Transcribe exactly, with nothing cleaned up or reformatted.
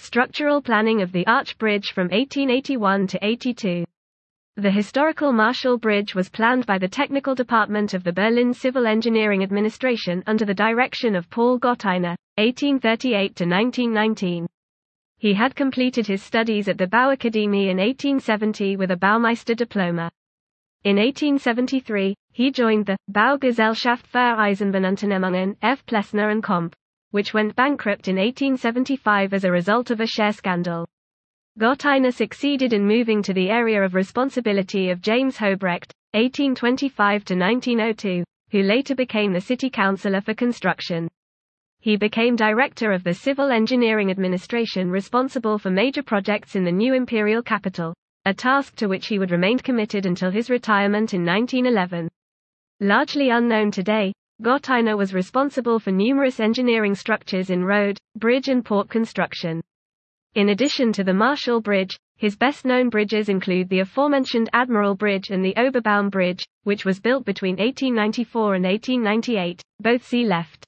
Structural planning of the Arch Bridge from eighteen eighty-one to eighty-two. The historical Marshall Bridge was planned by the Technical Department of the Berlin Civil Engineering Administration under the direction of Paul Gottheiner, eighteen thirty-eight to nineteen nineteen. He had completed his studies at the Bauakademie in eighteen seventy with a Baumeister diploma. In eighteen seventy-three, he joined the Baugesellschaft für Eisenbahnunternehmungen F. Plessner and Comp., which went bankrupt in eighteen seventy-five as a result of a share scandal. Gottheiner succeeded in moving to the area of responsibility of James Hobrecht, eighteen twenty-five to nineteen oh two, who later became the city councillor for construction. He became director of the Civil Engineering Administration responsible for major projects in the new imperial capital, a task to which he would remain committed until his retirement in nineteen eleven. Largely unknown today, Gottheiner was responsible for numerous engineering structures in road, bridge and port construction. In addition to the Marshall Bridge, his best-known bridges include the aforementioned Admiral Bridge and the Oberbaum Bridge, which was built between eighteen ninety-four and eighteen ninety-eight, both see left.